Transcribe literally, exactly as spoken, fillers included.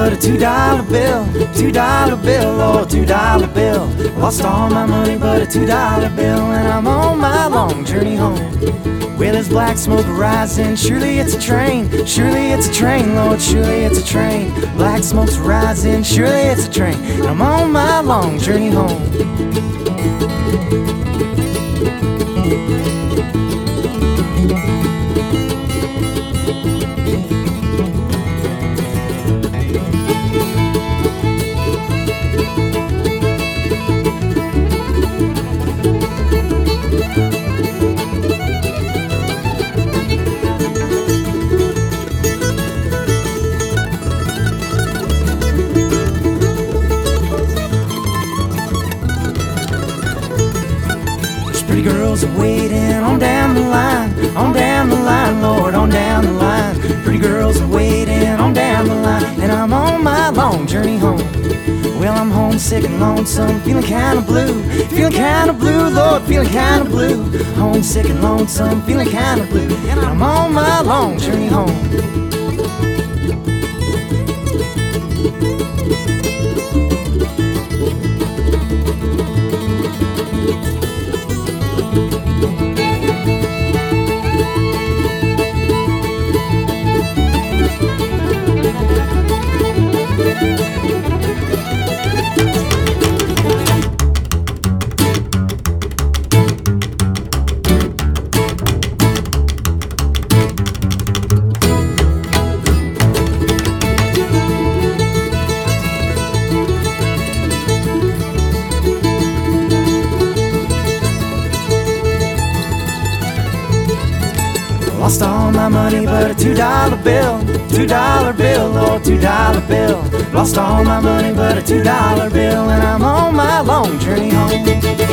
but a two dollar bill, two dollar bill, oh, two dollar bill. Lost all my money but a two dollar bill, and I'm on my long journey home. Well, there's black smoke rising, surely it's a train, surely it's a train, Lord, surely it's a train. Black smoke's rising, surely it's a train, and I'm on my long journey home. Pretty girls are waiting on down the line, on down the line, Lord, on down the line. Pretty girls are waiting on down the line, and I'm on my long journey home. Well, I'm homesick and lonesome, feeling kinda blue, feeling kinda blue, Lord, feeling kinda blue. Homesick and lonesome, feeling kinda blue, and I'm on my long journey home. Lost all my money but a two dollar bill, two dollar bill, oh, two dollar bill. Lost all my money but a two dollar bill, and I'm on my long journey home.